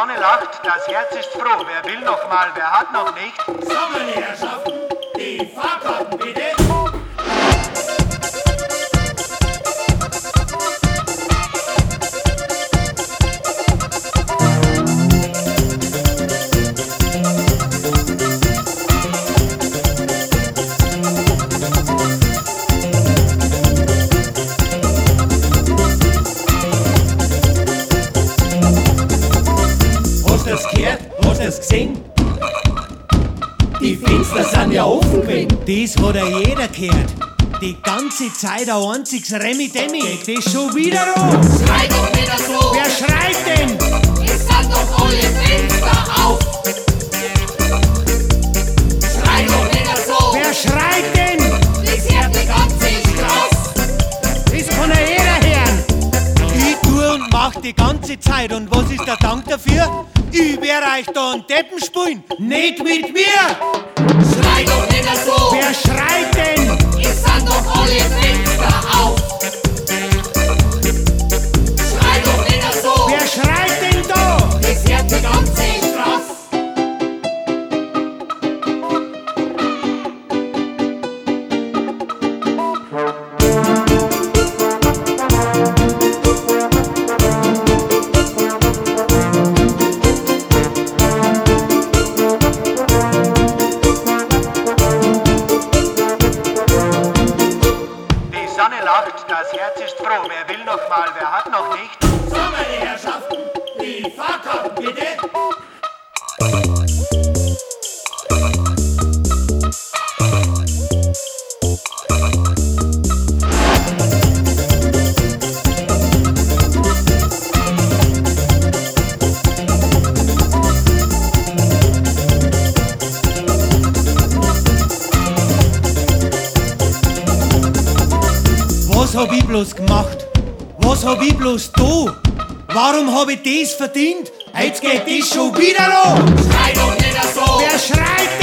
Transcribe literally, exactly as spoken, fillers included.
Sonne lacht, das Herz ist froh. Wer will noch mal, wer hat noch nicht? So, meine Herrschaften, die Fahrkarten bitte. Hast du das gehört? Hast du das gesehen? Die Fenster sind ja offen gewesen. Das hat ja jeder gehört. Die ganze Zeit ein einziges Remi-Demi. Geht das schon wieder um? Schrei doch nicht so! Wer schreit denn? Es sind doch alle Fenster auf! Schrei doch nicht so! Wer schreit denn? Das hört die ganze Straße! Das kann ja jeder hören. Ich tue und mach die ganze Zeit. Und was ist der Dank dafür? Ich werde euch da einen Deppen spielen. Nicht mit mir! Schrei doch nicht so! Wer schreit denn? Es sind doch alle Fenster auf! Schrei doch nicht so! Wer schreit denn da? Das hört die ganze Straße! Die Sonne lacht, das Herz ist froh. Wer will noch mal, wer hat noch nicht? So, meine Herrschaften, die Fahrkarten bitte. Was hab ich bloß gemacht? Was hab ich bloß da? Warum hab ich das verdient? Jetzt geht das schon wieder los! Schrei doch nicht so! Wer schreit